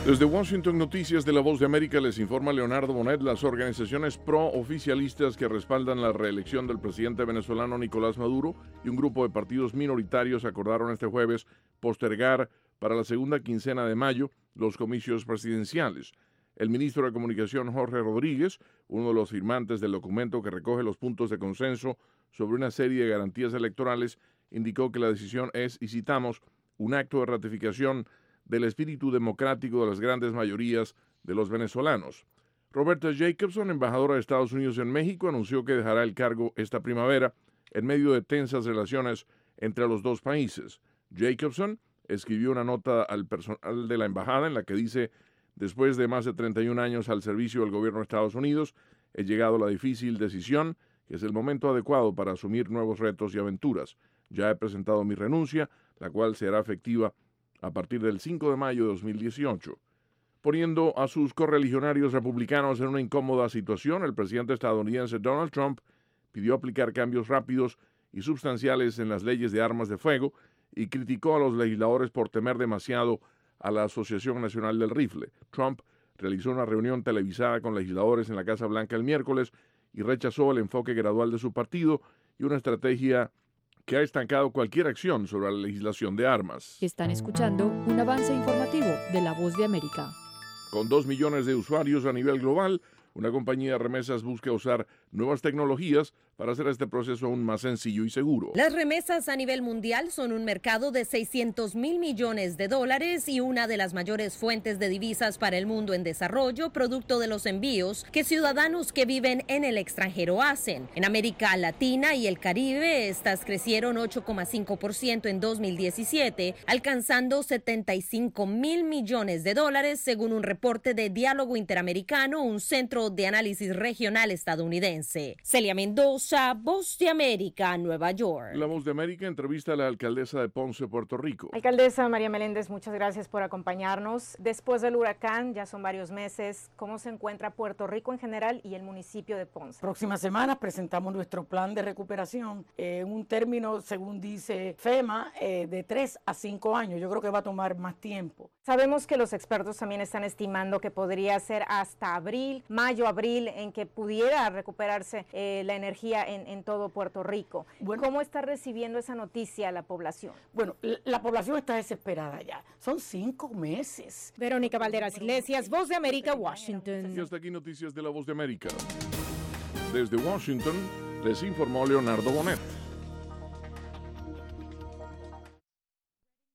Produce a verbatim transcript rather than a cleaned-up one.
Desde Washington, Noticias de la Voz de América, les informa Leonardo Bonet. Las organizaciones pro-oficialistas que respaldan la reelección del presidente venezolano Nicolás Maduro y un grupo de partidos minoritarios acordaron este jueves postergar para la segunda quincena de mayo los comicios presidenciales. El ministro de Comunicación, Jorge Rodríguez, uno de los firmantes del documento que recoge los puntos de consenso sobre una serie de garantías electorales, indicó que la decisión es, y citamos, un acto de ratificación del espíritu democrático de las grandes mayorías de los venezolanos. Roberta Jacobson, embajadora de Estados Unidos en México, anunció que dejará el cargo esta primavera en medio de tensas relaciones entre los dos países. Jacobson escribió una nota al personal de la embajada en la que dice: después de más de treinta y un años al servicio del gobierno de Estados Unidos, he llegado a la difícil decisión que es el momento adecuado para asumir nuevos retos y aventuras. Ya he presentado mi renuncia, la cual será efectiva a partir del cinco de mayo de dos mil dieciocho. Poniendo a sus correligionarios republicanos en una incómoda situación, el presidente estadounidense Donald Trump pidió aplicar cambios rápidos y sustanciales en las leyes de armas de fuego y criticó a los legisladores por temer demasiado a la Asociación Nacional del Rifle. Trump realizó una reunión televisada con legisladores en la Casa Blanca el miércoles y rechazó el enfoque gradual de su partido y una estrategia que ha estancado cualquier acción sobre la legislación de armas. Están escuchando un avance informativo de La Voz de América. Con dos millones de usuarios a nivel global, una compañía de remesas busca usar nuevas tecnologías para hacer este proceso aún más sencillo y seguro. Las remesas a nivel mundial son un mercado de seiscientos mil millones de dólares y una de las mayores fuentes de divisas para el mundo en desarrollo, producto de los envíos que ciudadanos que viven en el extranjero hacen. En América Latina y el Caribe, estas crecieron ocho coma cinco por ciento en dos mil diecisiete, alcanzando setenta y cinco mil millones de dólares, según un reporte de Diálogo Interamericano, un centro de análisis regional estadounidense. Celia Mendoza, Voz de América, Nueva York. La Voz de América entrevista a la alcaldesa de Ponce, Puerto Rico. Alcaldesa María Meléndez, muchas gracias por acompañarnos. Después del huracán, ya son varios meses, ¿cómo se encuentra Puerto Rico en general y el municipio de Ponce? Próxima semana presentamos nuestro plan de recuperación en un término, según dice FEMA, eh, de tres a cinco años. Yo creo que va a tomar más tiempo. Sabemos que los expertos también están estimando que podría ser hasta abril, mayo, abril, en que pudiera recuperarse eh, la energía en, en todo Puerto Rico. Bueno, ¿cómo está recibiendo esa noticia la población? Bueno, la, la población está desesperada ya. Son cinco meses. Verónica Valderas Iglesias, Voz de América, Washington. Y hasta aquí Noticias de la Voz de América. Desde Washington, les informó Leonardo Bonet.